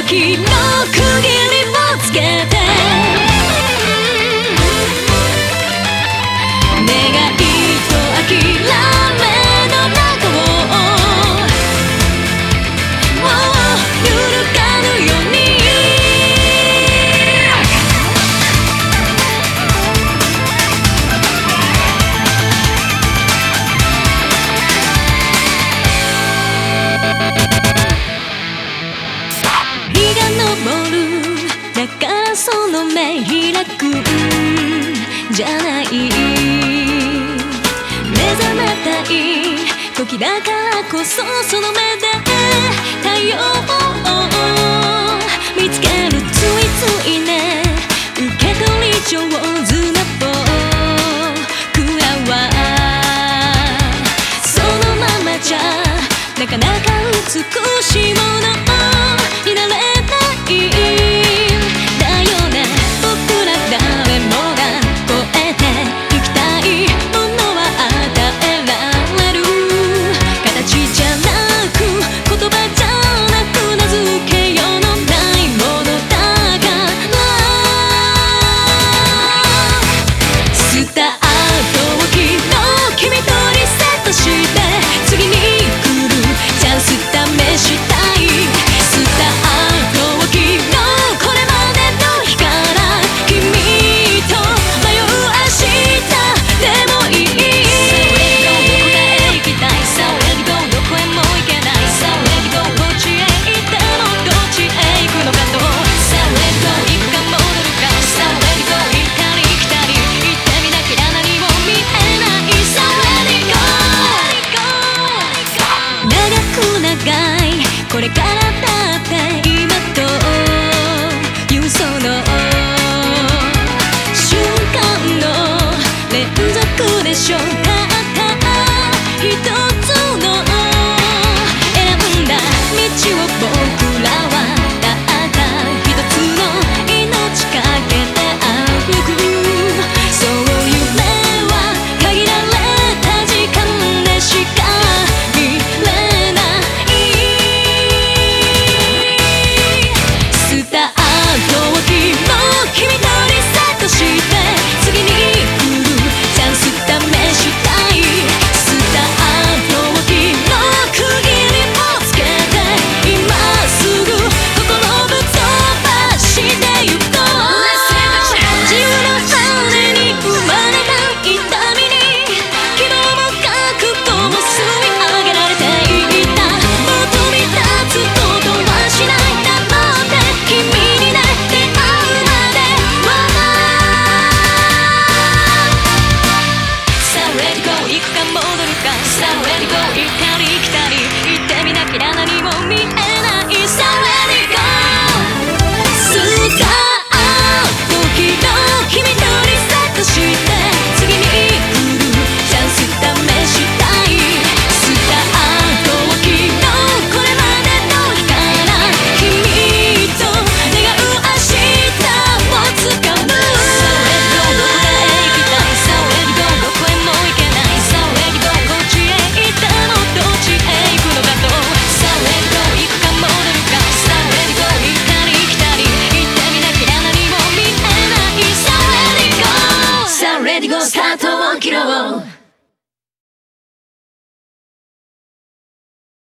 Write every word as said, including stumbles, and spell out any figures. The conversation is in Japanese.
きの区切りをつけて願いと諦めの中を揺るがぬように日が昇るだからその目開くんじゃない目覚めたい時だからこそその目で太陽を見つけるついついね受け取り上手な僕らはそのままじゃなかなか美しいものになれないだよね僕ら誰もが超えていきたいものは与えられる形じゃなく言葉じゃなく名付けようのないものだからスタートを昨日君とリセットして次に来るチャンス試したいスタートを昨日これまでの日から君と迷う明日でもいい So let it go どこへ行きたい So let it go どこへも行けない So let it go どっちへ行ってもどっちへ行くのかと So let it go 行くか戻るか So let it go 行ったり来たり行ってみなきゃ何も見えない So let it go 長く長いこれからだって今というその瞬間の連続でしょたった一つの選んだ道を僕らはたった一つの命かけて歩くそう夢は限られた時間でしか見れないスタートを昨日君とリセットして次に来るチャンス試したいスタートを昨日区切りをつけて今すぐ心ぶっ飛ばしてゆこう自由の羽に生まれた痛みに希望も覚悟も吸い上げられていたもう飛び立つことはしないだろうって君にね出会うまではさあ Let it go 行くか戻るかさあ Let it go 行ったり来たり行ってみなきゃ何も見えないさあ Let it go スタート昨日君とリセットして